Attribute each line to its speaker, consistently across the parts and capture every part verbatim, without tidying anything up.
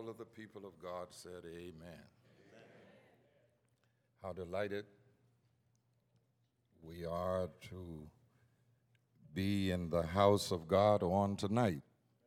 Speaker 1: of the people of God said amen. Amen. How delighted we are to be in the house of God on tonight.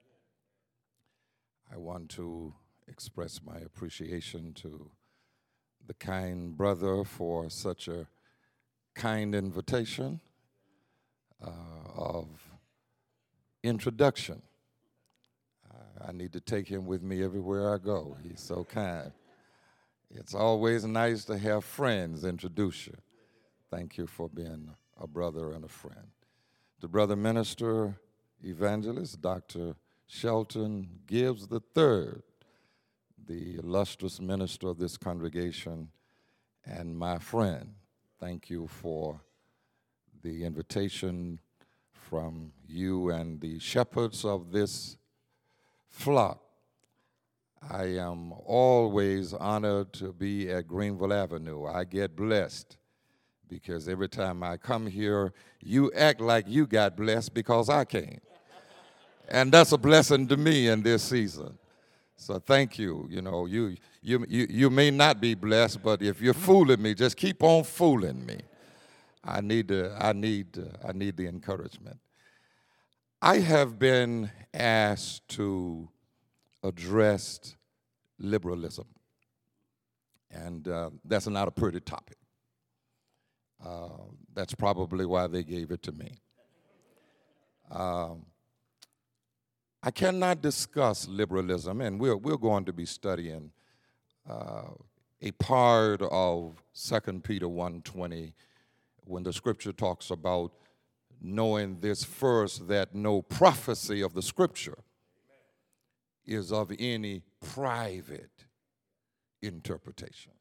Speaker 1: I want to express my appreciation to the kind brother for such a kind invitation uh, of introduction. I need to take him with me everywhere I go. He's so kind. It's always nice to have friends introduce you. Thank you for being a brother and a friend. The brother minister, evangelist, Doctor Shelton Gibbs the third, the illustrious minister of this congregation, and my friend, thank you for the invitation from you and the shepherds of this flock. I am always honored to be at Greenville Avenue. I get blessed because every time I come here, you act like you got blessed because I came. And that's a blessing to me in this season. So thank you. You know, you you you, you may not be blessed, but if you're fooling me, just keep on fooling me. I need to, I need uh, I need the encouragement. I have been asked to address liberalism, and uh, that's not a pretty topic. Uh, that's probably why they gave it to me. Um, I cannot discuss liberalism, and we're, we're going to be studying uh, a part of Second Peter one twenty when the scripture talks about knowing this first, that no prophecy of the scripture is of any private interpretation.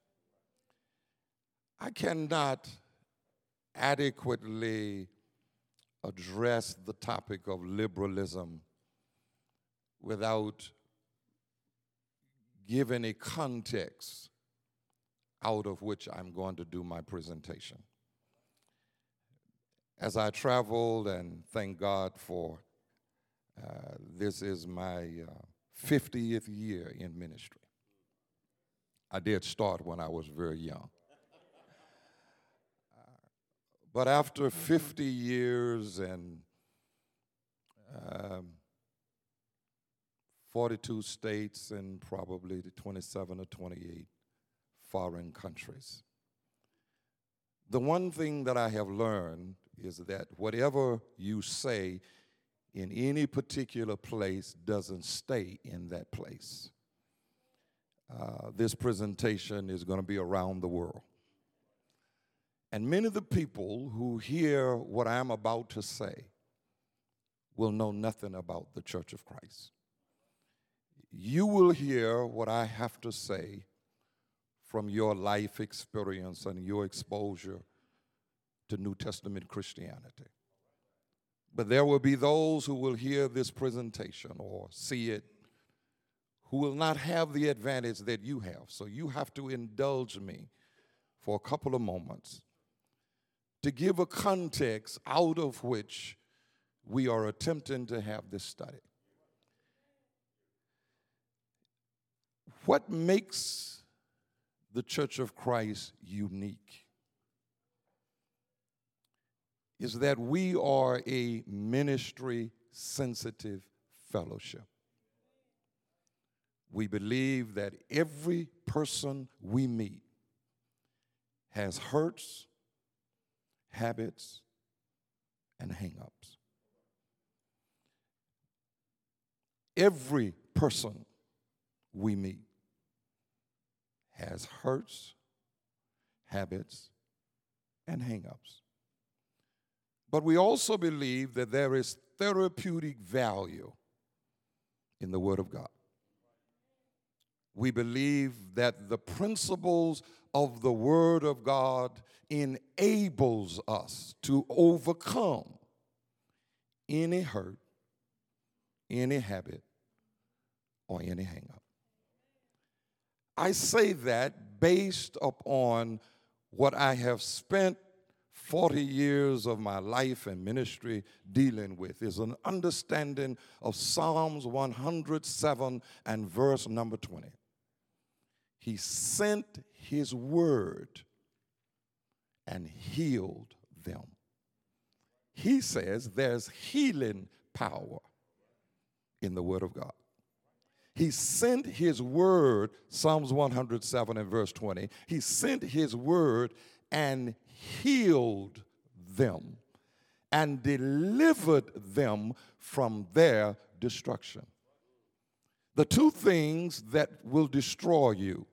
Speaker 1: I cannot adequately address the topic of liberalism without giving a context out of which I'm going to do my presentation. As I traveled, and thank God for uh, this is my uh, fiftieth year in ministry. I did start when I was very young. Uh, but after fifty years and um, forty-two states and probably twenty-seven or twenty-eight foreign countries, the one thing that I have learned is that whatever you say in any particular place doesn't stay in that place. Uh, this presentation is going to be around the world. And many of the people who hear what I'm about to say will know nothing about the Church of Christ. You will hear what I have to say from your life experience and your exposure to New Testament Christianity. But there will be those who will hear this presentation or see it who will not have the advantage that you have. So you have to indulge me for a couple of moments to give a context out of which we are attempting to have this study. What makes the Church of Christ unique is that we are a ministry-sensitive fellowship. We believe that every person we meet has hurts, habits, and hang-ups. Every person we meet has hurts, habits, and hang-ups. But we also believe that there is therapeutic value in the Word of God. We believe that the principles of the Word of God enables us to overcome any hurt, any habit, or any hang-up. I say that based upon what I have spent forty years of my life and ministry dealing with is an understanding of Psalms one hundred seven and verse number twenty. He sent his word and healed them. He says there's healing power in the word of God. He sent his word, Psalms one hundred seven and verse twenty, he sent his word and healed them and delivered them from their destruction. The two things that will destroy you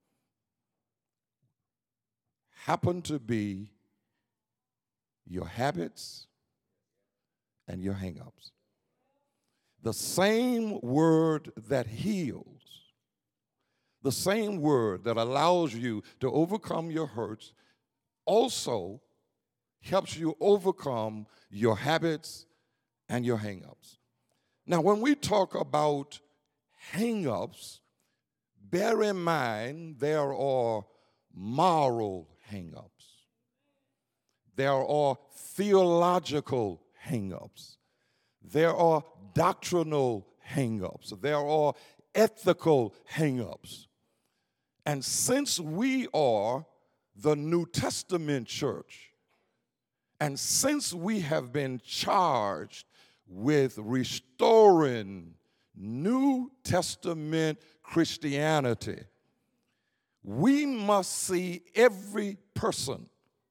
Speaker 1: happen to be your habits and your hang-ups. The same word that heals, the same word that allows you to overcome your hurts, also helps you overcome your habits and your hang-ups. Now, when we talk about hang-ups, bear in mind there are moral hang-ups. There are theological hang-ups. There are doctrinal hang-ups. There are ethical hang-ups. And since we are the New Testament church, and since we have been charged with restoring New Testament Christianity, we must see every person,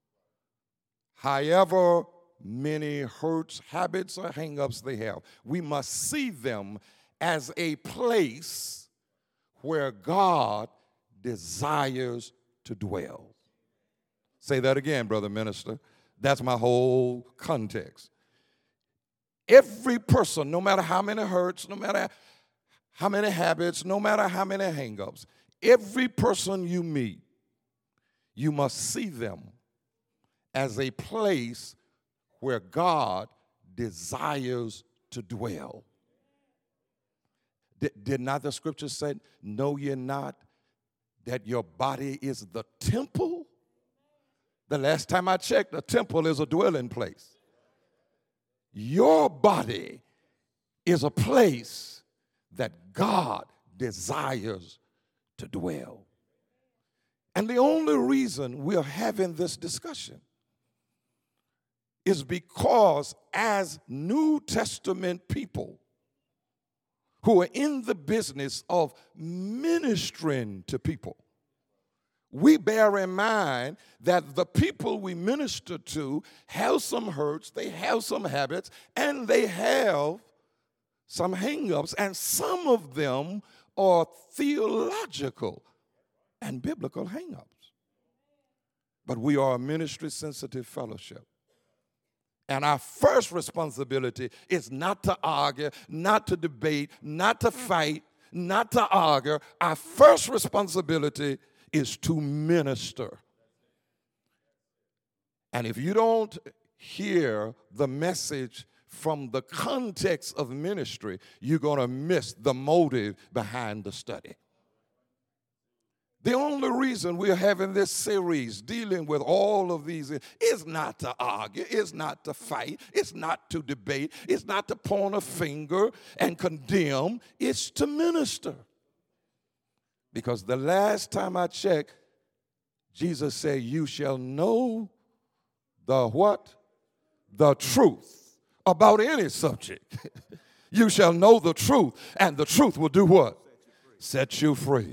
Speaker 1: however many hurts, habits, or hang-ups they have, we must see them as a place where God desires to dwell. Say that again, brother minister. That's my whole context. Every person, no matter how many hurts, no matter how many habits, no matter how many hang-ups, every person you meet, you must see them as a place where God desires to dwell. Did, did not the scripture say, know ye not that your body is the temple? The last time I checked, a temple is a dwelling place. Your body is a place that God desires to dwell. And the only reason we're having this discussion is because as New Testament people who are in the business of ministering to people, we bear in mind that the people we minister to have some hurts, they have some habits, and they have some hang-ups, and some of them are theological and biblical hang-ups. But we are a ministry-sensitive fellowship. And our first responsibility is not to argue, not to debate, not to fight, not to argue. Our first responsibility is to minister. And if you don't hear the message from the context of ministry, you're going to miss the motive behind the study. The only reason we're having this series dealing with all of these is not to argue, it's not to fight, it's not to debate, it's not to point a finger and condemn, it's to minister. Because the last time I checked, Jesus said, you shall know the what? The truth about any subject. You shall know the truth, and the truth will do what? Set you free.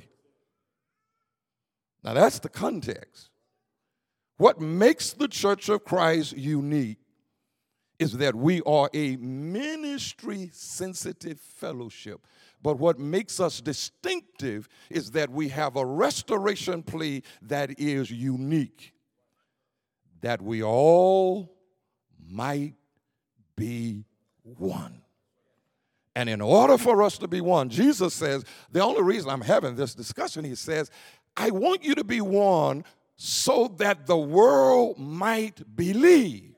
Speaker 1: Now that's the context. What makes the Church of Christ unique is that we are a ministry-sensitive fellowship. But what makes us distinctive is that we have a restoration plea that is unique, that we all might be one. And in order for us to be one, Jesus says, the only reason I'm having this discussion, he says, I want you to be one so that the world might believe.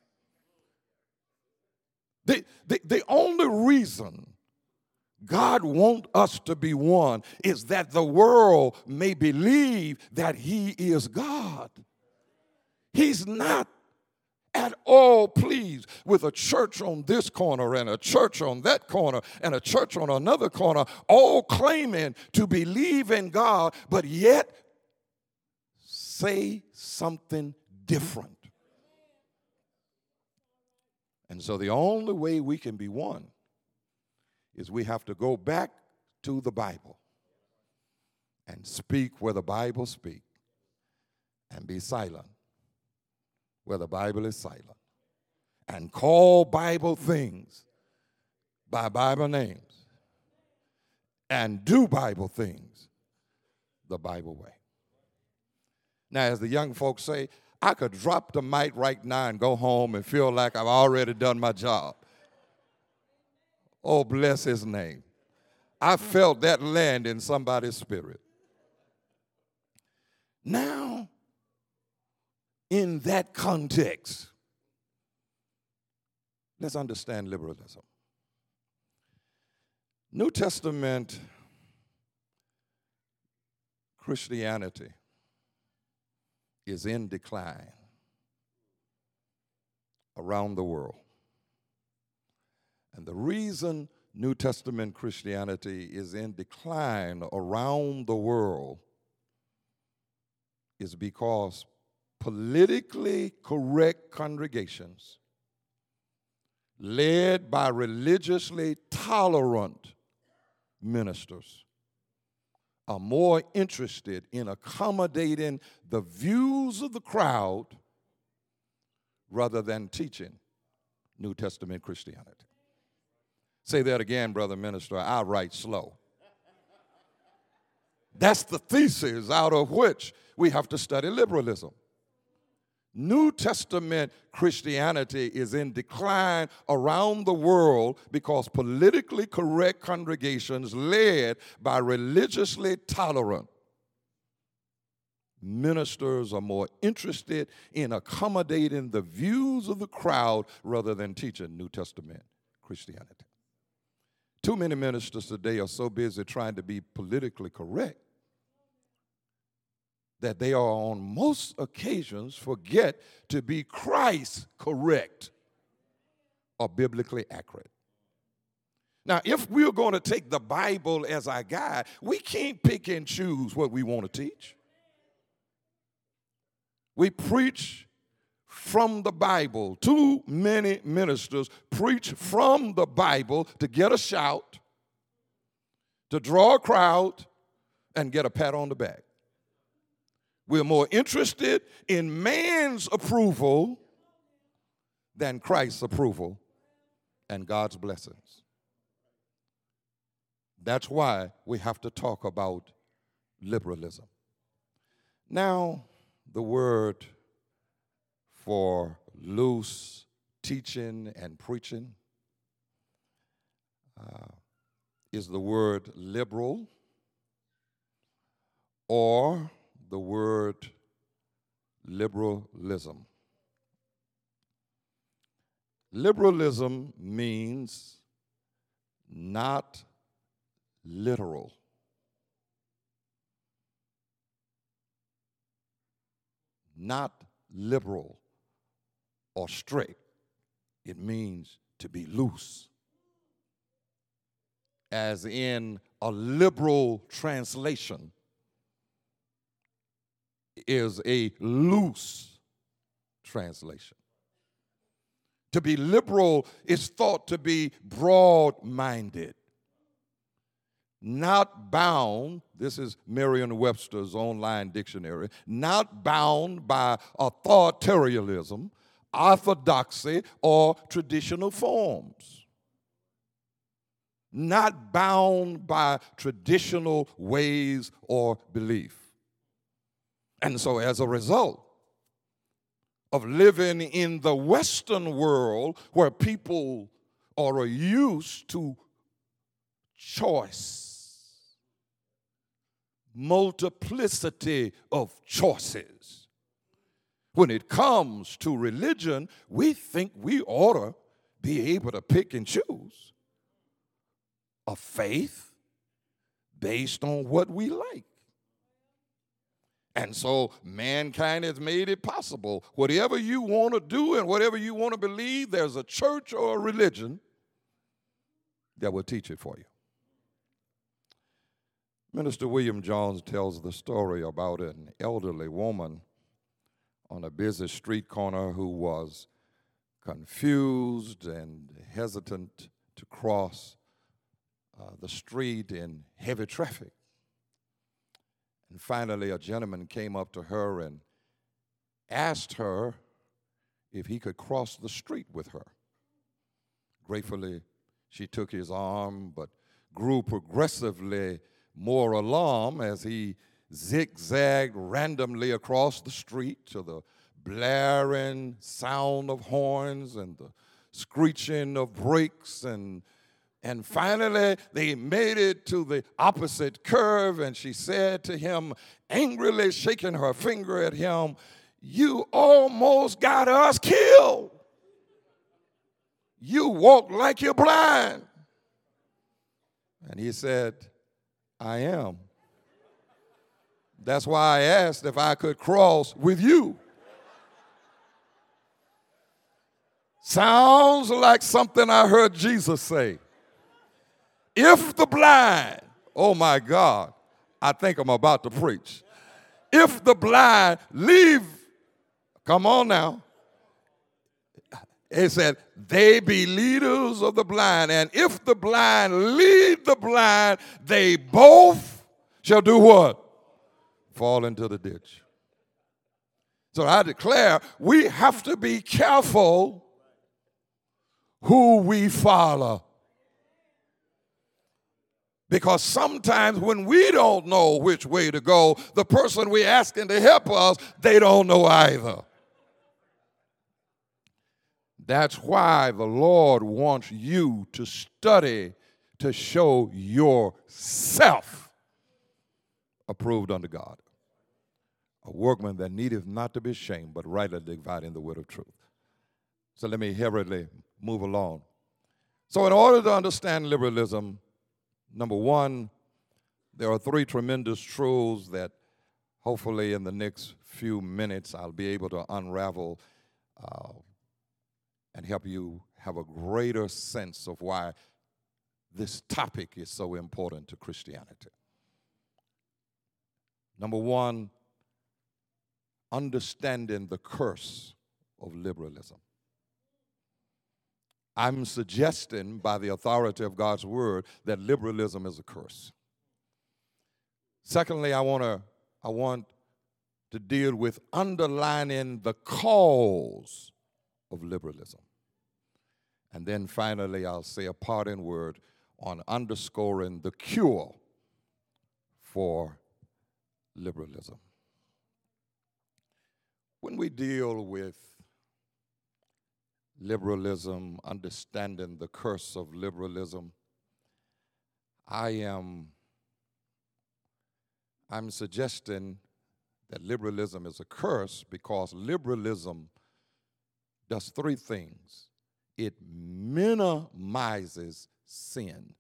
Speaker 1: The, the, the only reason God wants us to be one is that the world may believe that he is God. He's not at all pleased with a church on this corner and a church on that corner and a church on another corner, all claiming to believe in God, but yet say something different. And so the only way we can be one is we have to go back to the Bible and speak where the Bible speaks and be silent where the Bible is silent, and call Bible things by Bible names and do Bible things the Bible way. Now, as the young folks say, I could drop the mic right now and go home and feel like I've already done my job. Oh, bless his name. I felt that land in somebody's spirit. Now, in that context, let's understand liberalism. New Testament Christianity is in decline around the world. And the reason New Testament Christianity is in decline around the world is because politically correct congregations led by religiously tolerant ministers are more interested in accommodating the views of the crowd rather than teaching New Testament Christianity. Say that again, brother minister. I write slow. That's the thesis out of which we have to study liberalism. New Testament Christianity is in decline around the world because politically correct congregations led by religiously tolerant ministers are more interested in accommodating the views of the crowd rather than teaching New Testament Christianity. Too many ministers today are so busy trying to be politically correct that they are on most occasions forget to be Christ correct or biblically accurate. Now, if we're going to take the Bible as our guide, we can't pick and choose what we want to teach. We preach from the Bible. Too many ministers preach from the Bible to get a shout, to draw a crowd, and get a pat on the back. We're more interested in man's approval than Christ's approval and God's blessings. That's why we have to talk about liberalism. Now, the word for loose teaching and preaching uh, is the word liberal, or the word liberalism. Liberalism means not literal. Not liberal or strict. It means to be loose. As in a liberal translation is a loose translation. To be liberal is thought to be broad-minded, not bound, this is Merriam-Webster's online dictionary, not bound by authoritarianism, orthodoxy, or traditional forms. Not bound by traditional ways or belief. And so as a result of living in the Western world where people are used to choice, multiplicity of choices. When it comes to religion, we think we ought to be able to pick and choose a faith based on what we like. And so mankind has made it possible. Whatever you want to do and whatever you want to believe, there's a church or a religion that will teach it for you. Minister William Jones tells the story about an elderly woman on a busy street corner who was confused and hesitant to cross uh, the street in heavy traffic. And finally, a gentleman came up to her and asked her if he could cross the street with her. Gratefully, she took his arm, but grew progressively more alarmed as he zigzagged randomly across the street to the blaring sound of horns and the screeching of brakes. And, and finally, they made it to the opposite curve, and she said to him, angrily shaking her finger at him, "You almost got us killed. You walk like you're blind." And he said, "I am. That's why I asked if I could cross with you." Sounds like something I heard Jesus say. If the blind, oh my God, I think I'm about to preach. If the blind leave, come on now. It said, they be leaders of the blind. And if the blind lead the blind, they both shall do what? Fall into the ditch. So I declare we have to be careful who we follow. Because sometimes when we don't know which way to go, the person we're asking to help us, they don't know either. That's why the Lord wants you to study to show yourself approved unto God, a workman that needeth not to be ashamed, but rightly dividing the word of truth. So let me hurriedly move along. So in order to understand liberalism, number one, there are three tremendous truths that hopefully in the next few minutes I'll be able to unravel uh, and help you have a greater sense of why this topic is so important to Christianity. Number one, understanding the curse of liberalism. I'm suggesting by the authority of God's word that liberalism is a curse. Secondly, I want to I want to deal with underlining the cause of liberalism. And then finally, I'll say a parting word on underscoring the cure for liberalism. When we deal with liberalism, understanding the curse of liberalism, I am I'm suggesting that liberalism is a curse because liberalism does three things. It minimizes sin.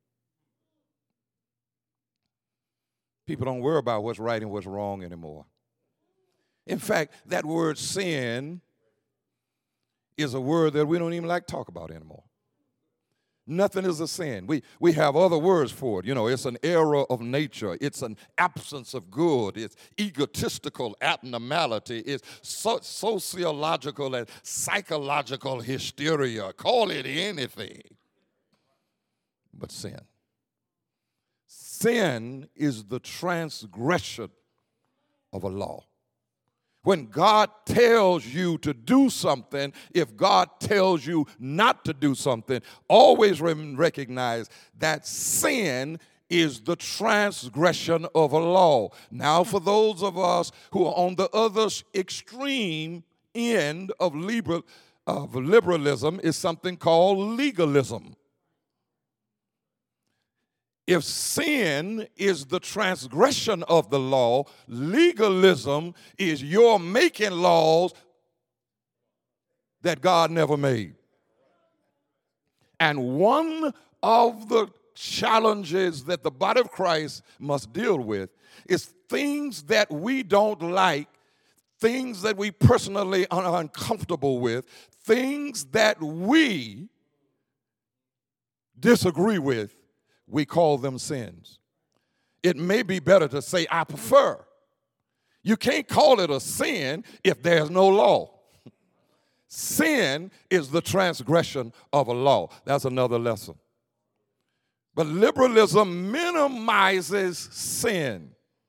Speaker 1: People don't worry about what's right and what's wrong anymore. In fact, that word sin is a word that we don't even like to talk about anymore. Nothing is a sin. We, we have other words for it. You know, it's an error of nature. It's an absence of good. It's egotistical abnormality. It's so, sociological and psychological hysteria. Call it anything but sin. Sin is the transgression of a law. When God tells you to do something, if God tells you not to do something, always recognize that sin is the transgression of a law. Now, for those of us who are on the other extreme end of, liberal, of liberalism is something called legalism. If sin is the transgression of the law, legalism is your making laws that God never made. And one of the challenges that the body of Christ must deal with is things that we don't like, things that we personally are uncomfortable with, things that we disagree with. We call them sins. It may be better to say, I prefer. You can't call it a sin if there's no law. Sin is the transgression of a law. That's another lesson. But liberalism minimizes sin.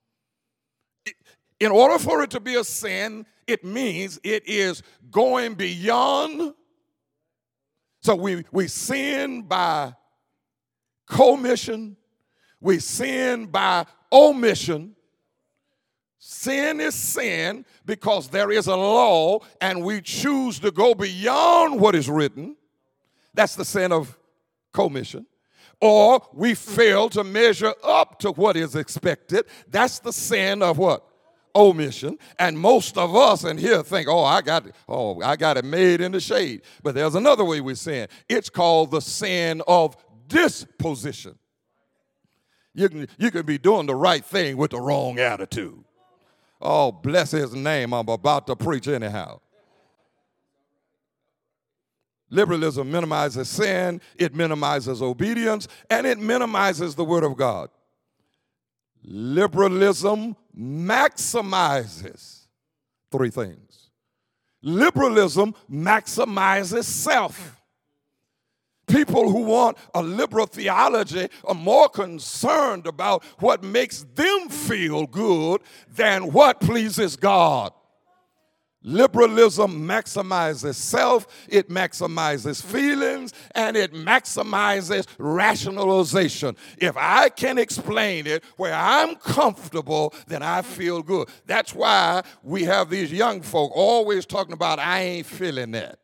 Speaker 1: In order for it to be a sin, it means it is going beyond. So we, we sin by commission. We sin by omission. Sin is sin because there is a law and we choose to go beyond what is written. That's the sin of commission. Or we fail to measure up to what is expected. That's the sin of what? Omission. And most of us in here think, oh, I got it. Oh, I got it made in the shade. But there's another way we sin. It's called the sin of disposition. You can, you can be doing the right thing with the wrong attitude. Oh, bless his name. I'm about to preach anyhow. Liberalism minimizes sin, it minimizes obedience, and it minimizes the word of God. Liberalism maximizes three things. Liberalism maximizes self. People who want a liberal theology are more concerned about what makes them feel good than what pleases God. Liberalism maximizes self, it maximizes feelings, and it maximizes rationalization. If I can explain it where I'm comfortable, then I feel good. That's why we have these young folk always talking about, I ain't feeling that.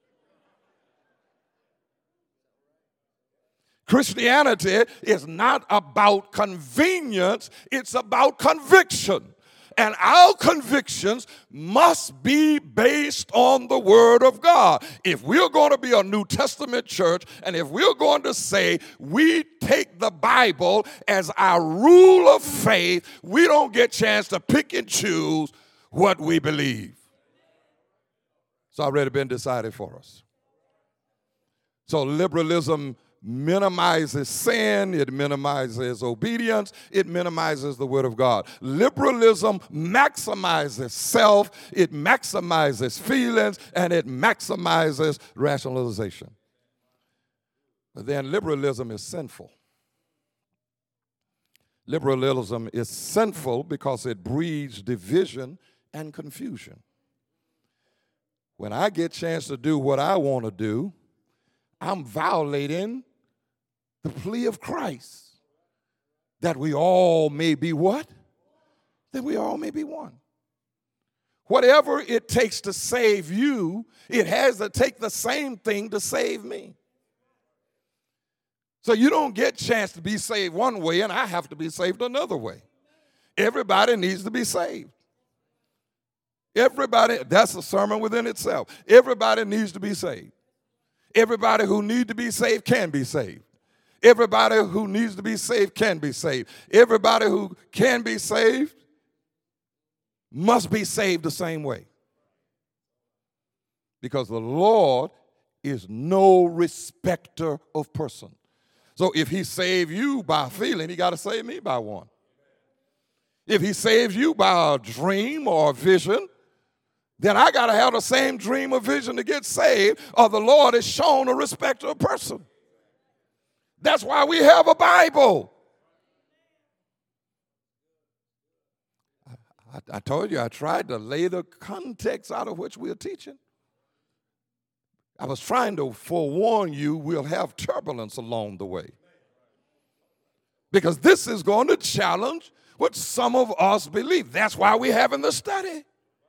Speaker 1: Christianity is not about convenience, it's about conviction. And our convictions must be based on the Word of God. If we're going to be a New Testament church, and if we're going to say we take the Bible as our rule of faith, we don't get a chance to pick and choose what we believe. It's already been decided for us. So liberalism minimizes sin, it minimizes obedience, it minimizes the word of God. Liberalism maximizes self, it maximizes feelings, and it maximizes rationalization. But then liberalism is sinful. Liberalism is sinful because it breeds division and confusion. When I get a chance to do what I want to do, I'm violating the plea of Christ that we all may be what? That we all may be one. Whatever it takes to save you, it has to take the same thing to save me. So you don't get a chance to be saved one way and I have to be saved another way. Everybody needs to be saved. Everybody, that's a sermon within itself. Everybody needs to be saved. Everybody who needs to be saved can be saved. Everybody who needs to be saved can be saved. Everybody who can be saved must be saved the same way. Because the Lord is no respecter of person. So if he saved you by a feeling, he got to save me by one. If he saves you by a dream or a vision, then I got to have the same dream or vision to get saved, or the Lord has shown a respecter of person. That's why we have a Bible. I, I told you I tried to lay the context out of which we're teaching. I was trying to forewarn you we'll have turbulence along the way. Because this is going to challenge what some of us believe. That's why we're having the study.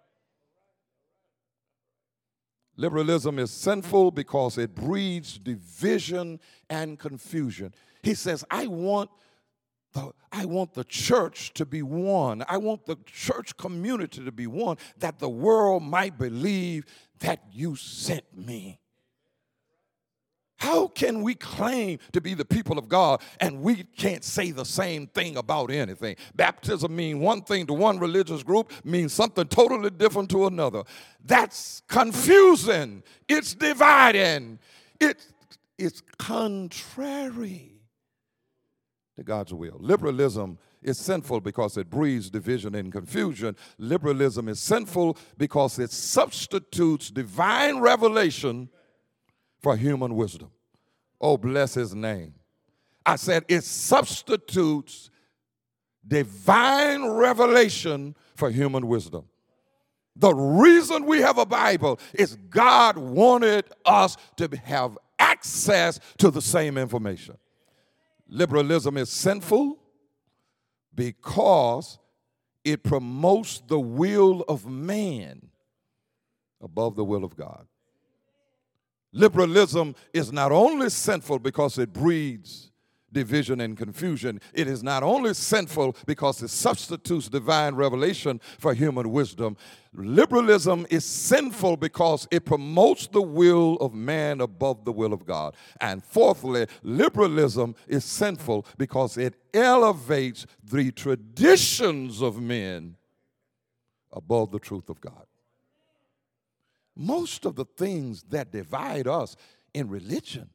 Speaker 1: Liberalism is sinful because it breeds division and confusion. He says, I want the, I want the church to be one. I want the church community to be one, that the world might believe that you sent me. How can we claim to be the people of God and we can't say the same thing about anything? Baptism means one thing to one religious group, means something totally different to another. That's confusing. It's dividing. It, it's contrary to God's will. Liberalism is sinful because it breeds division and confusion. Liberalism is sinful because it substitutes divine revelation for human wisdom. Oh, bless his name. I said it substitutes divine revelation for human wisdom. The reason we have a Bible is God wanted us to have access to the same information. Liberalism is sinful because it promotes the will of man above the will of God. Liberalism is not only sinful because it breeds division and confusion, it is not only sinful because it substitutes divine revelation for human wisdom. Liberalism is sinful because it promotes the will of man above the will of God. And fourthly, liberalism is sinful because it elevates the traditions of men above the truth of God. Most of the things that divide us in religion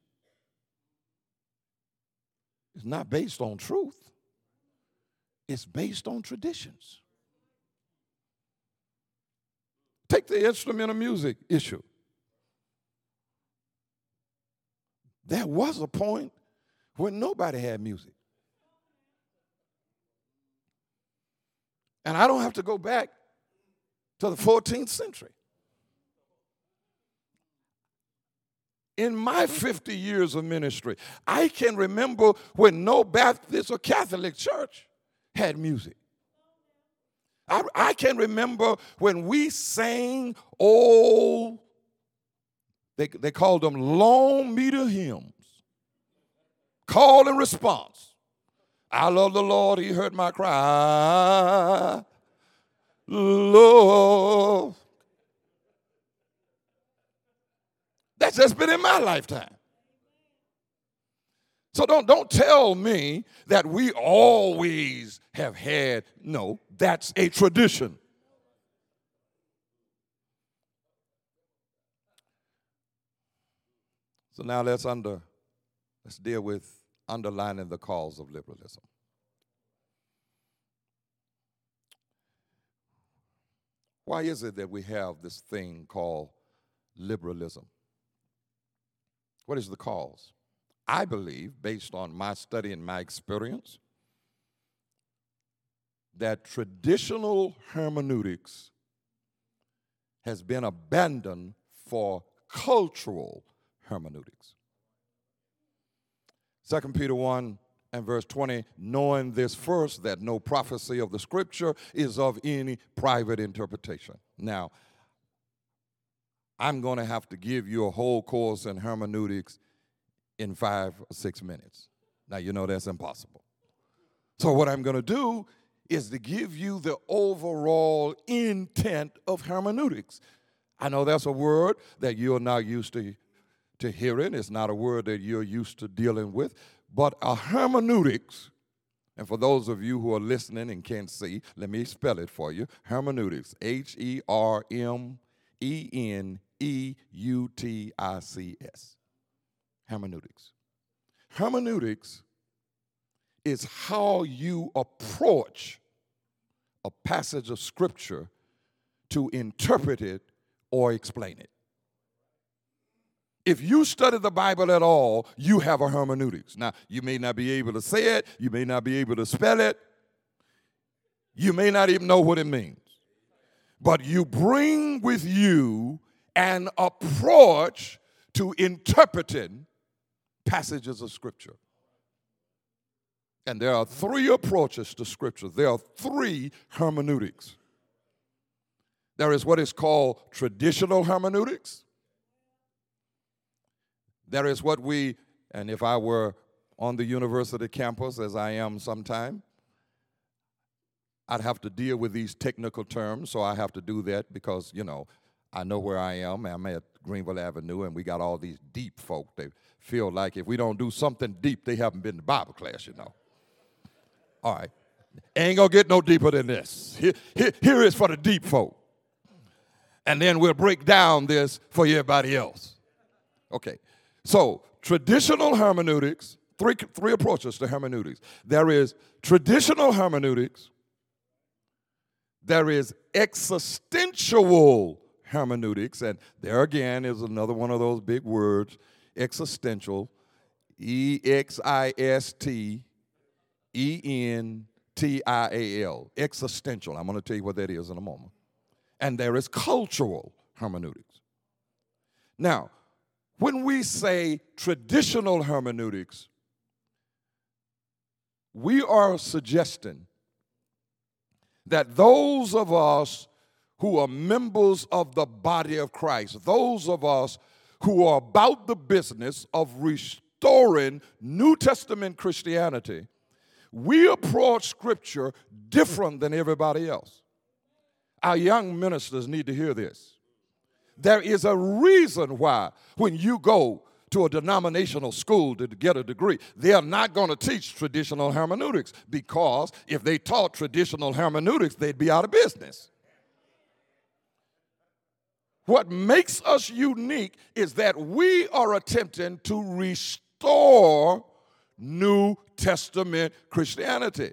Speaker 1: is not based on truth. It's based on traditions. Take the instrument of music issue. There was a point when nobody had music. And I don't have to go back to the fourteenth century. In my fifty years of ministry, I can remember when no Baptist or Catholic church had music. I, I can remember when we sang old, they, they called them long meter hymns, call and response. I love the Lord, he heard my cry. Lord. That's just been in my lifetime. So don't, don't tell me that we always have had, no, that's a tradition. So now let's under, let's deal with underlining the cause of liberalism. Why is it that we have this thing called liberalism? What is the cause? I believe, based on my study and my experience, that traditional hermeneutics has been abandoned for cultural hermeneutics. Second Peter one and verse twenty, knowing this first, that no prophecy of the scripture is of any private interpretation. Now, I'm going to have to give you a whole course in hermeneutics in five or six minutes. Now, you know that's impossible. So what I'm going to do is to give you the overall intent of hermeneutics. I know that's a word that you're not used to, to hearing. It's not a word that you're used to dealing with. But a hermeneutics, and for those of you who are listening and can't see, let me spell it for you. Hermeneutics, H E R M E N E U T I C S. Hermeneutics. Hermeneutics is how you approach a passage of scripture to interpret it or explain it. If you study the Bible at all, you have a hermeneutics. Now, you may not be able to say it, you may not be able to spell it, you may not even know what it means. But you bring with you an approach to interpreting passages of Scripture. And there are three approaches to Scripture. There are three hermeneutics. There is what is called traditional hermeneutics. There is what we, and if I were on the university campus, as I am sometime, I'd have to deal with these technical terms, so I have to do that because, you know, I know where I am. I'm at Greenville Avenue, and we got all these deep folk. They feel like if we don't do something deep, they haven't been to Bible class, you know. All right. Ain't going to get no deeper than this. Here, here, here is for the deep folk. And then we'll break down this for everybody else. Okay. So traditional hermeneutics, three, three approaches to hermeneutics. There is traditional hermeneutics. There is existential hermeneutics. And there again is another one of those big words, existential, E X I S T E N T I A L, existential. I'm going to tell you what that is in a moment. And there is cultural hermeneutics. Now, when we say traditional hermeneutics, we are suggesting that those of us who are members of the body of Christ, those of us who are about the business of restoring New Testament Christianity, we approach Scripture different than everybody else. Our young ministers need to hear this. There is a reason why when you go to a denominational school to get a degree, they are not going to teach traditional hermeneutics, because if they taught traditional hermeneutics, they'd be out of business. What makes us unique is that we are attempting to restore New Testament Christianity.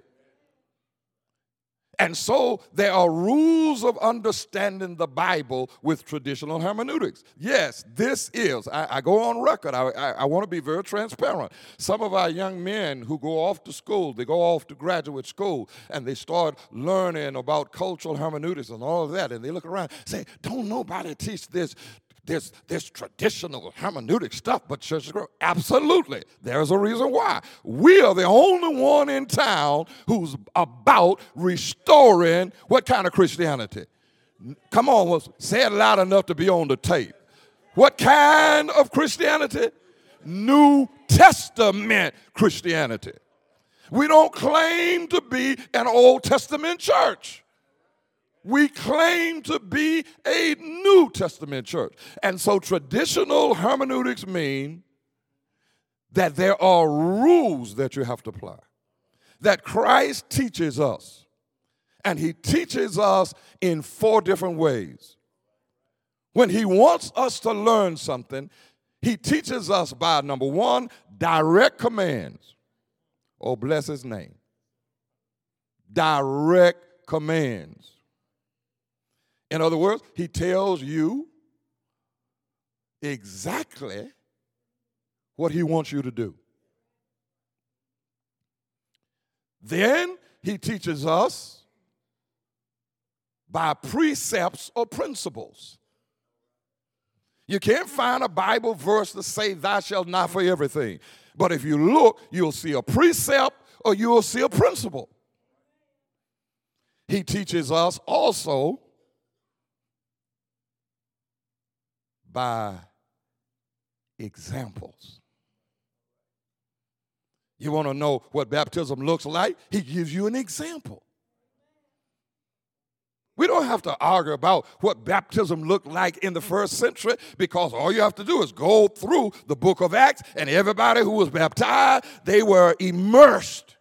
Speaker 1: And so there are rules of understanding the Bible with traditional hermeneutics. Yes, this is, I, I go on record, I, I, I want to be very transparent. Some of our young men who go off to school, they go off to graduate school, and they start learning about cultural hermeneutics and all of that, and they look around and say, don't nobody teach this This, this traditional hermeneutic stuff, but church is growing. Absolutely. There's a reason why. We are the only one in town who's about restoring what kind of Christianity? Come on, say it loud enough to be on the tape. What kind of Christianity? New Testament Christianity. We don't claim to be an Old Testament church. We claim to be a New Testament church. And so traditional hermeneutics mean that there are rules that you have to apply, that Christ teaches us. And he teaches us in four different ways. When he wants us to learn something, he teaches us by, number one, direct commands. Oh, bless his name. Direct commands. In other words, he tells you exactly what he wants you to do. Then he teaches us by precepts or principles. You can't find a Bible verse to say thou shalt not for everything. But if you look, you'll see a precept or you'll see a principle. He teaches us also by examples. You want to know what baptism looks like? He gives you an example. We don't have to argue about what baptism looked like in the first century, because all you have to do is go through the book of Acts, and everybody who was baptized, they were immersed.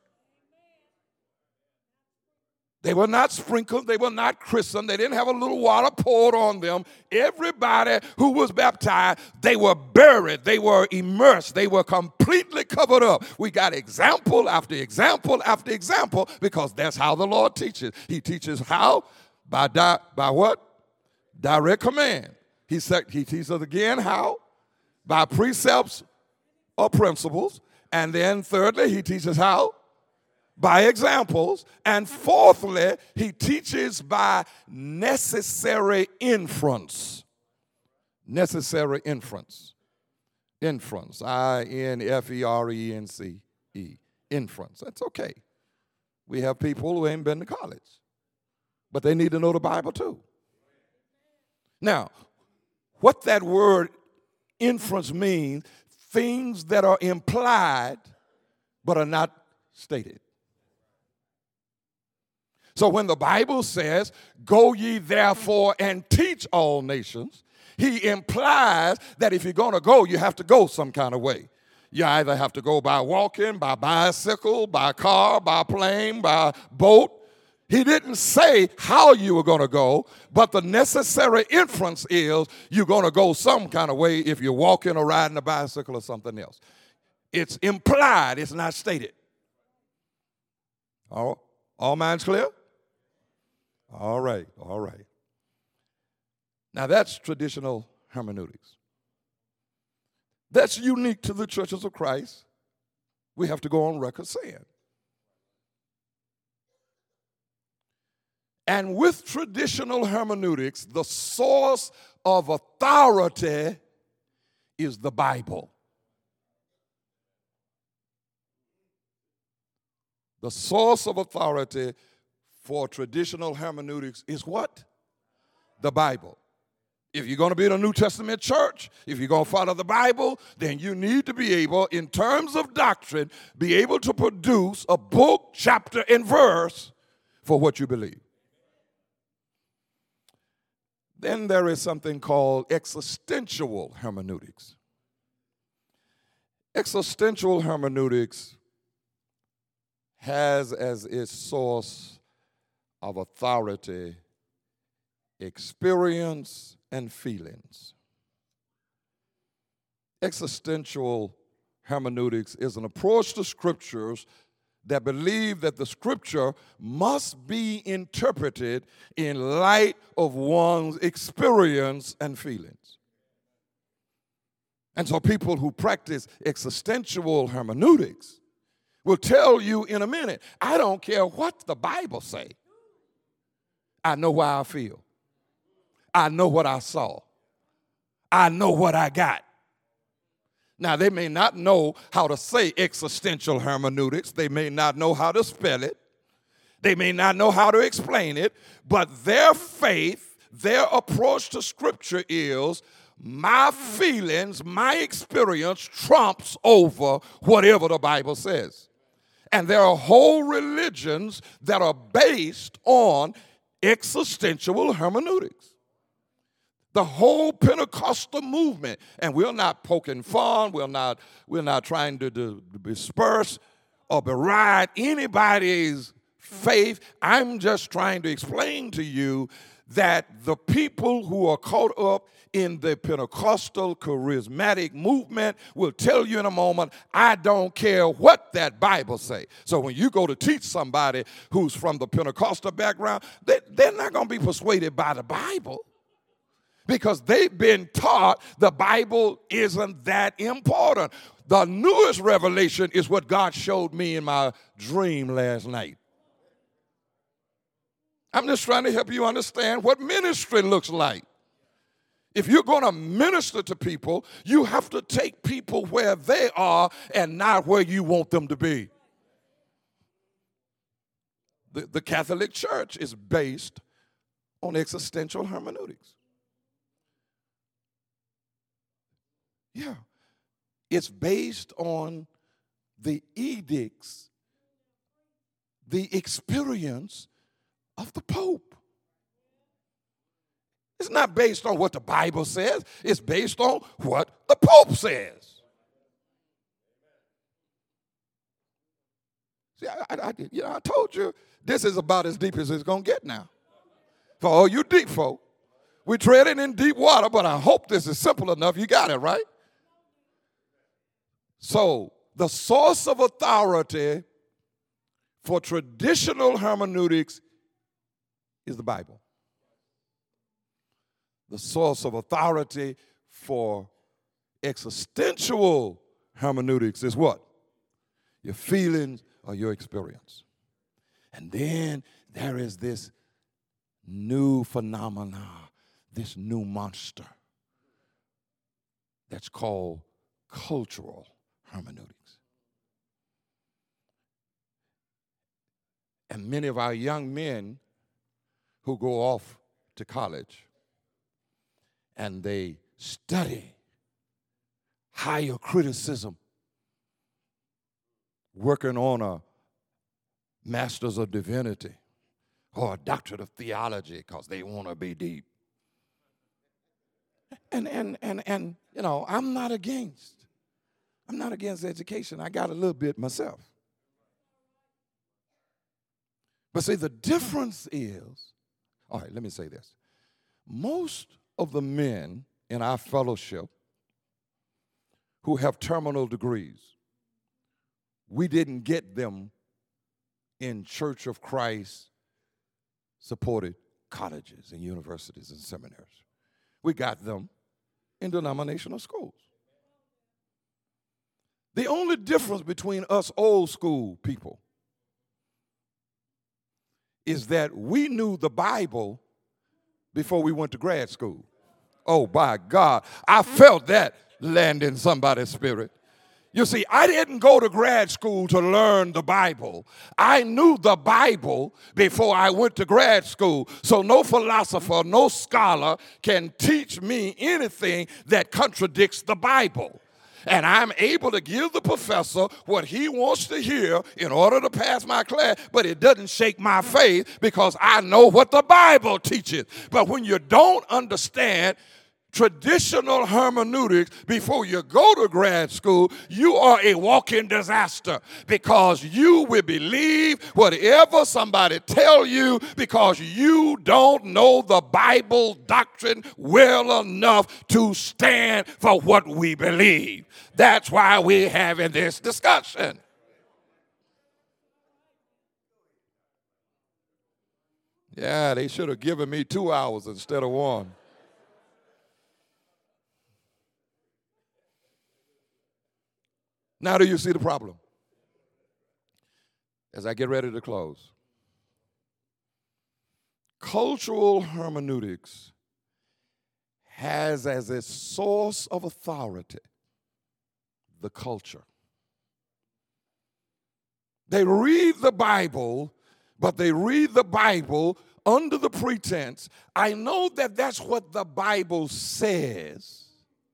Speaker 1: They were not sprinkled. They were not christened. They didn't have a little water poured on them. Everybody who was baptized, they were buried. They were immersed. They were completely covered up. We got example after example after example, because that's how the Lord teaches. He teaches how? By, di- by what? Direct command. He, said, he teaches us again how? By precepts or principles. And then thirdly, he teaches how? By examples. And fourthly, he teaches by necessary inference. Necessary inference. Inference. I N F E R E N C E. Inference. That's okay. We have people who ain't been to college, but they need to know the Bible too. Now, what that word inference means, things that are implied but are not stated. So when the Bible says, go ye therefore and teach all nations, he implies that if you're going to go, you have to go some kind of way. You either have to go by walking, by bicycle, by car, by plane, by boat. He didn't say how you were going to go, but the necessary inference is you're going to go some kind of way if you're walking or riding a bicycle or something else. It's implied, it's not stated. All, all minds clear? All right, all right. Now that's traditional hermeneutics. That's unique to the churches of Christ. We have to go on record saying. And with traditional hermeneutics, the source of authority is the Bible. The source of authority for traditional hermeneutics is what? The Bible. If you're going to be in a New Testament church, if you're going to follow the Bible, then you need to be able, in terms of doctrine, be able to produce a book, chapter, and verse for what you believe. Then there is something called existential hermeneutics. Existential hermeneutics has as its source of authority experience and feelings. Existential hermeneutics is an approach to scriptures that believe that the scripture must be interpreted in light of one's experience and feelings. And so people who practice existential hermeneutics will tell you in a minute, I don't care what the Bible say. I know how I feel. I know what I saw. I know what I got. Now, they may not know how to say existential hermeneutics. They may not know how to spell it. They may not know how to explain it. But their faith, their approach to Scripture is, my feelings, my experience trumps over whatever the Bible says. And there are whole religions that are based on existential hermeneutics. The whole Pentecostal movement, and we're not poking fun, we're not, we're not trying to, to, to disperse or beride anybody's faith. I'm just trying to explain to you that the people who are caught up in the Pentecostal charismatic movement will tell you in a moment, I don't care what that Bible say. So when you go to teach somebody who's from the Pentecostal background, they, they're not going to be persuaded by the Bible. Because they've been taught the Bible isn't that important. The newest revelation is what God showed me in my dream last night. I'm just trying to help you understand what ministry looks like. If you're going to minister to people, you have to take people where they are and not where you want them to be. The, the Catholic Church is based on existential hermeneutics. Yeah, it's based on the edicts, the experience of the Pope. It's not based on what the Bible says. It's based on what the Pope says. See, I, I, I, you know, I told you this is about as deep as it's going to get now. For all you deep folk, we're treading in deep water, but I hope this is simple enough. You got it, right? So, the source of authority for traditional hermeneutics is the Bible. The source of authority for existential hermeneutics is what? Your feelings or your experience. And then there is this new phenomena, this new monster that's called cultural hermeneutics. And many of our young men who go off to college and they study higher criticism, working on a Master's of Divinity or a doctorate of theology because they want to be deep. And, and, and, and, you know, I'm not against, I'm not against education. I got a little bit myself. But see, the difference is, all right, let me say this. Most of the men in our fellowship who have terminal degrees, we didn't get them in Church of Christ supported colleges and universities and seminaries. We got them in denominational schools. The only difference between us old school people is that we knew the Bible before we went to grad school. Oh, by God, I felt that land in somebody's spirit. You see, I didn't go to grad school to learn the Bible. I knew the Bible before I went to grad school. So no philosopher, no scholar can teach me anything that contradicts the Bible. And I'm able to give the professor what he wants to hear in order to pass my class, but it doesn't shake my faith because I know what the Bible teaches. But when you don't understand traditional hermeneutics before you go to grad school, you are a walking disaster because you will believe whatever somebody tell you because you don't know the Bible doctrine well enough to stand for what we believe. That's why we're having this discussion. Yeah, they should have given me two hours instead of one. Now do you see the problem? As I get ready to close, cultural hermeneutics has as its source of authority the culture. They read the Bible, but they read the Bible under the pretense, I know that that's what the Bible says,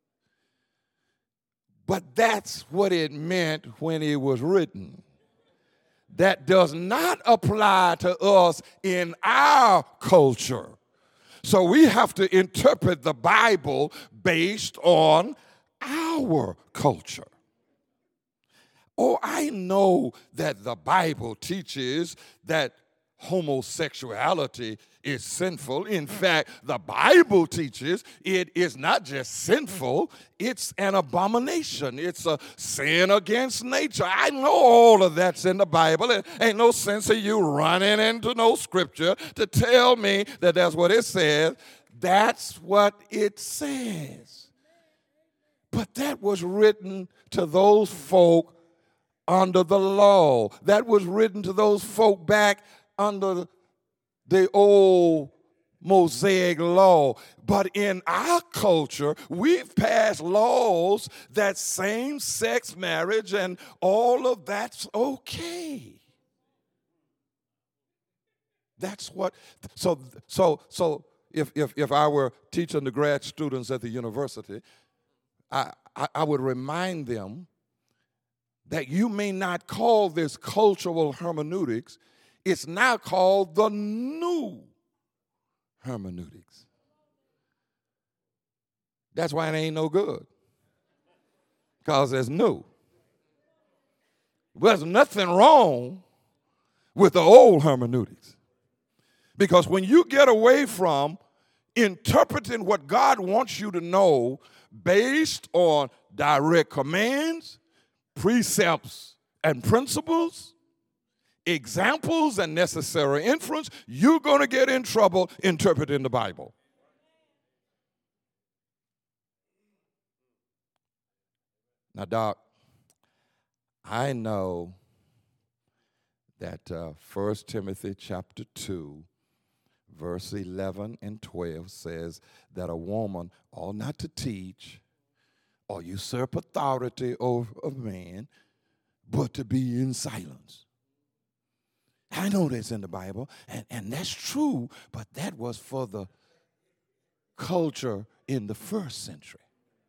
Speaker 1: but that's what it meant when it was written. That does not apply to us in our culture. So we have to interpret the Bible based on our culture. Oh, I know that the Bible teaches that homosexuality is sinful. In fact, the Bible teaches it is not just sinful, it's an abomination. It's a sin against nature. I know all of that's in the Bible. It ain't no sense of you running into no scripture to tell me that that's what it says. That's what it says. But that was written to those folk under the law. That was written to those folk back under the old Mosaic law. But in our culture, we've passed laws that same-sex marriage and all of that's okay. That's what, so so so if if if I were teaching the grad students at the university, I, I, I would remind them that you may not call this cultural hermeneutics. It's now called the new hermeneutics. That's why it ain't no good, because it's new. There's nothing wrong with the old hermeneutics, because when you get away from interpreting what God wants you to know based on direct commands, precepts and principles, examples and necessary inference, you're going to get in trouble interpreting the Bible. Now, Doc, I know that uh, First Timothy chapter two, verse eleven and twelve says that a woman ought not to teach or usurp authority over a man, but to be in silence. I know that's in the Bible, and, and that's true, but that was for the culture in the first century.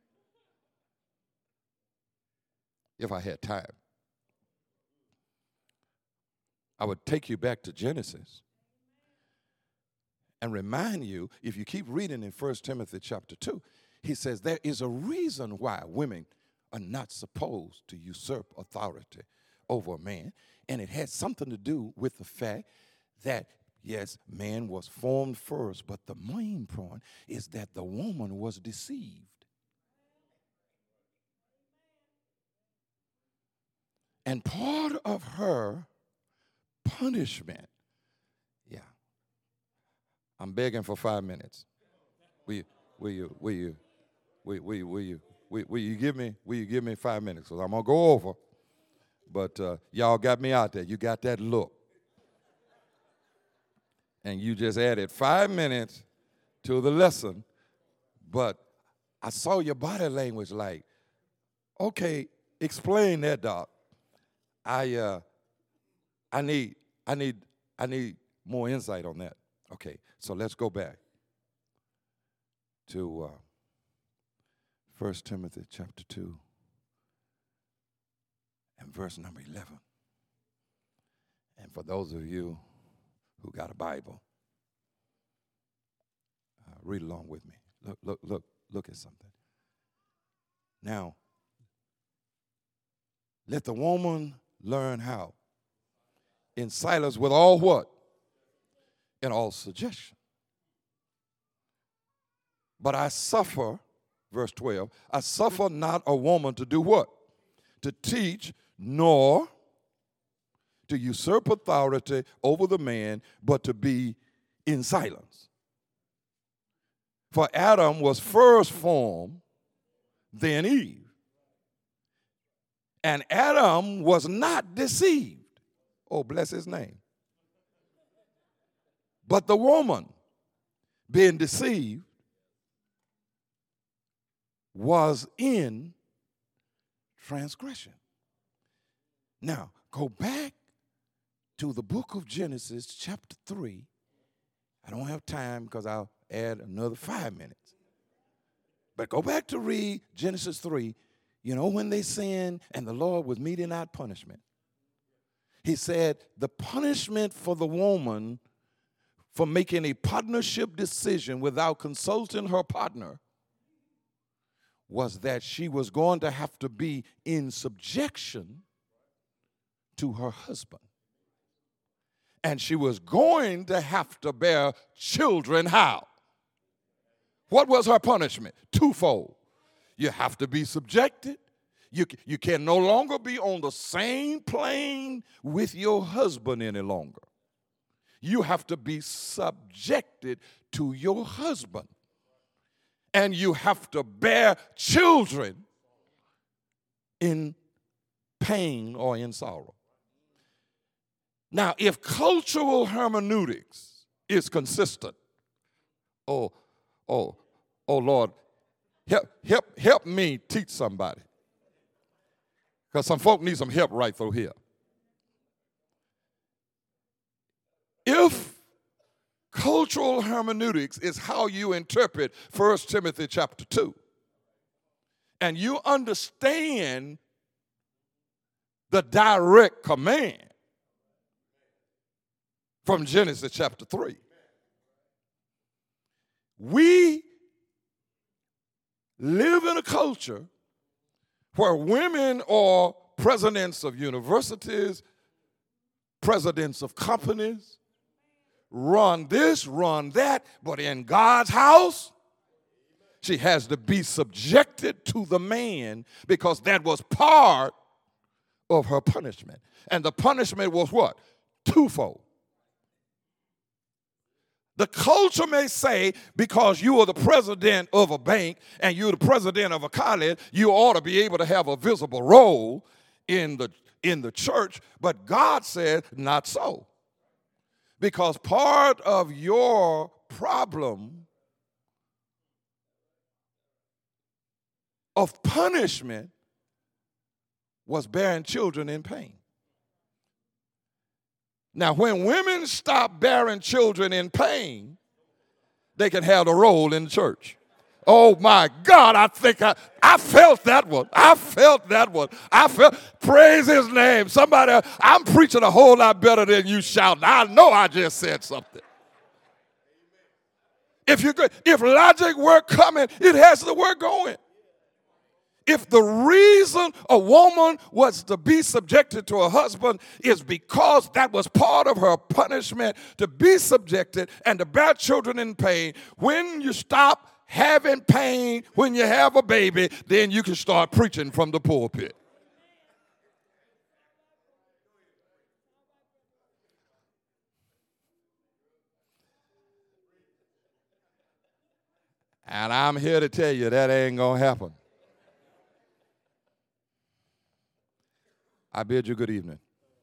Speaker 1: If I had time, I would take you back to Genesis and remind you, if you keep reading in First Timothy chapter two, he says there is a reason why women are not supposed to usurp authority over a man. And it has something to do with the fact that, yes, man was formed first, but the main point is that the woman was deceived. And part of her punishment, yeah, I'm begging for five minutes. Will you, will you, will you, will you, will you, will you, will, will you give me, will you give me five minutes? Because I'm going to go over. But uh, y'all got me out there. You got that look. And you just added five minutes to the lesson. But I saw your body language like, okay, explain that, Doc. I uh, I need I need I need more insight on that. Okay, so let's go back to uh, First Timothy chapter two and verse number eleven. And for those of you who got a Bible, uh, read along with me. Look, look, look, look at something. Now, let the woman learn how? In silence with all what? In all suggestion. But I suffer, verse twelve, I suffer not a woman to do what? To teach, nor to usurp authority over the man, but to be in silence. For Adam was first formed, then Eve. And Adam was not deceived. Oh, bless his name. But the woman, being deceived, was in transgression. Now, go back to the book of Genesis, chapter three. I don't have time because I'll add another five minutes. But go back to read Genesis three. You know, when they sinned and the Lord was meting out punishment, he said the punishment for the woman for making a partnership decision without consulting her partner was that she was going to have to be in subjection to her husband. And she was going to have to bear children how? What was her punishment? Twofold. You have to be subjected. You, you can no longer be on the same plane with your husband any longer. You have to be subjected to your husband. And you have to bear children in pain or in sorrow. Now, if cultural hermeneutics is consistent, oh, oh, oh, Lord, help, help, help me teach somebody. Because some folk need some help right through here. If cultural hermeneutics is how you interpret First Timothy chapter two, and you understand the direct command from Genesis chapter three, we live in a culture where women are presidents of universities, presidents of companies, run this, run that, but in God's house, she has to be subjected to the man because that was part of her punishment. And the punishment was what? Twofold. The culture may say because you are the president of a bank and you're the president of a college, you ought to be able to have a visible role in the, in the church, but God said not so. Because part of your problem of punishment was bearing children in pain. Now, when women stop bearing children in pain, they can have a role in the church. Oh, my God, I think I, I felt that one. I felt that one. I felt, praise his name. Somebody, I'm preaching a whole lot better than you shouting. I know I just said something. If you go, if logic were coming, it has the word going. If the reason a woman was to be subjected to a husband is because that was part of her punishment, to be subjected and to bear children in pain, when you stop having pain when you have a baby, then you can start preaching from the pulpit. And I'm here to tell you that ain't going to happen. I bid you good evening.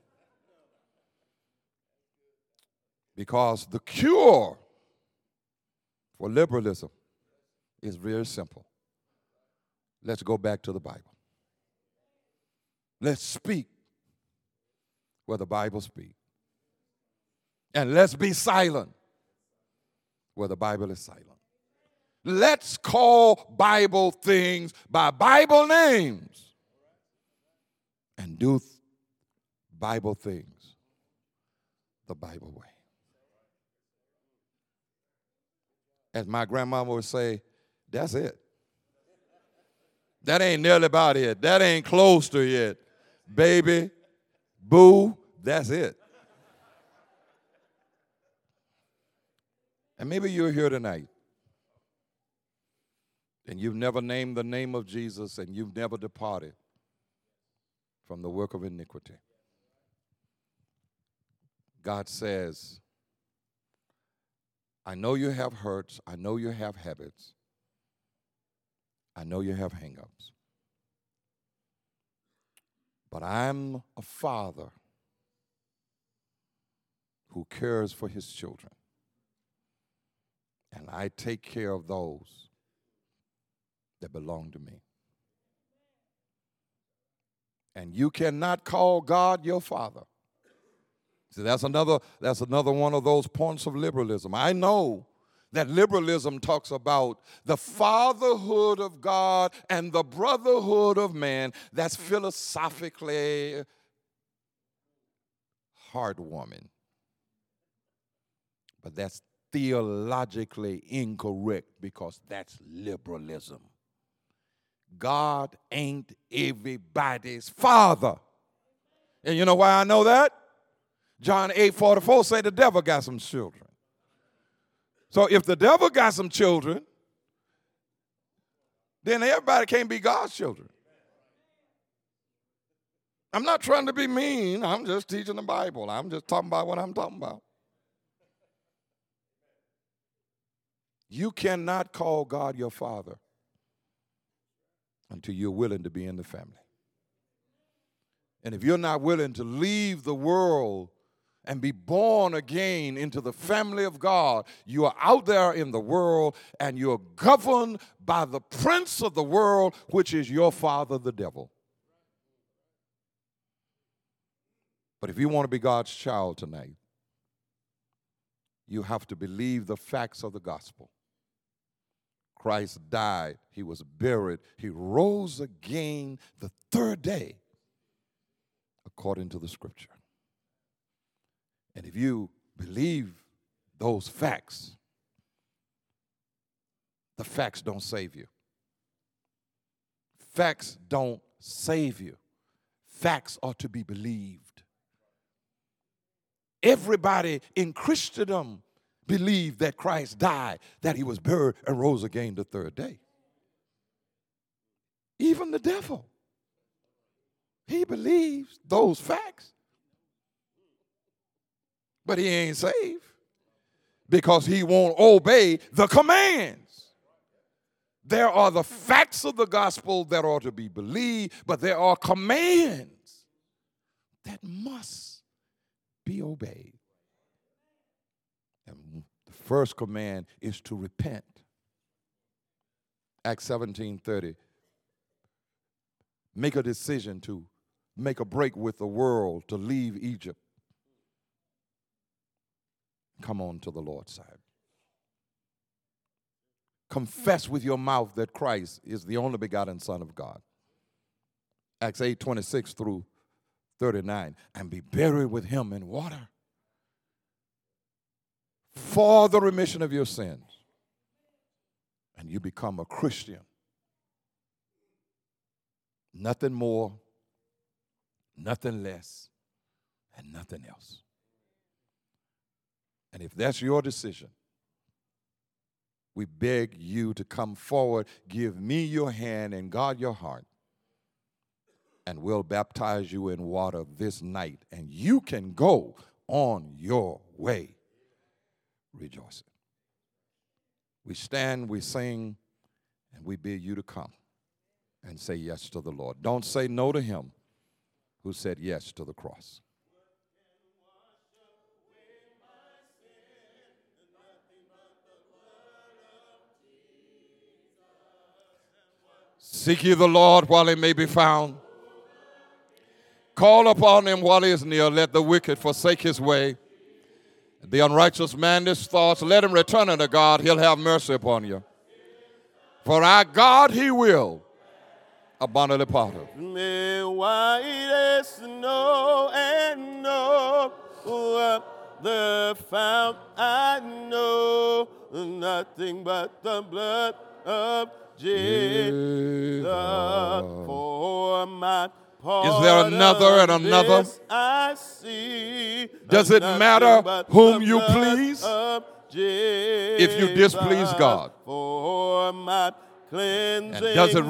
Speaker 1: Because the cure for liberalism is very simple. Let's go back to the Bible. Let's speak where the Bible speaks. And let's be silent where the Bible is silent. Let's call Bible things by Bible names and do Bible things the Bible way. As my grandmama would say, that's it. That ain't nearly about it. That ain't close to it. Baby, boo, that's it. And maybe you're here tonight and you've never named the name of Jesus and you've never departed from the work of iniquity. God says, I know you have hurts. I know you have habits. I know you have hang-ups. But I'm a father who cares for his children. And I take care of those that belong to me. And you cannot call God your father. See, that's another, that's another one of those points of liberalism. I know that liberalism talks about the fatherhood of God and the brotherhood of man. That's philosophically heartwarming. But that's theologically incorrect because that's liberalism. God ain't everybody's father. And you know why I know that? John eight forty-four say the devil got some children. So if the devil got some children, then everybody can't be God's children. I'm not trying to be mean. I'm just teaching the Bible. I'm just talking about what I'm talking about. You cannot call God your father until you're willing to be in the family. And if you're not willing to leave the world and be born again into the family of God, you are out there in the world and you're governed by the prince of the world, which is your father, the devil. But if you want to be God's child tonight, you have to believe the facts of the gospel. Christ died, he was buried, he rose again the third day, according to the scripture. And if you believe those facts, the facts don't save you. Facts don't save you. Facts are to be believed. Everybody in Christendom believed that Christ died, that he was buried and rose again the third day. Even the devil, he believes those facts. But he ain't saved because he won't obey the commands. There are the facts of the gospel that are to be believed, but there are commands that must be obeyed. And the first command is to repent. Acts seventeen thirty. Make a decision to make a break with the world, to leave Egypt. Come on to the Lord's side. Confess with your mouth that Christ is the only begotten Son of God. Acts eight twenty-six through thirty-nine. And be buried with him in water for the remission of your sins. and you become a Christian. Nothing more, nothing less, and nothing else. And if that's your decision, we beg you to come forward, give me your hand, and guard your heart. And we'll baptize you in water this night. And you can go on your way rejoicing. We stand, we sing, and we bid you to come and say yes to the Lord. Don't say no to him who said yes to the cross. Seek ye the Lord while he may be found. Call upon him while he is near. Let the wicked forsake his way. The unrighteous man his thoughts. Let him return unto God. He'll have mercy upon you. For our God he will abundantly pardon.
Speaker 2: May white as snow and know the fount I know nothing but the blood of Jesus for my part.
Speaker 1: Is there another and another?
Speaker 2: I see.
Speaker 1: Does it matter whom you please? If you displease God.
Speaker 2: For my cleansing.
Speaker 1: And does it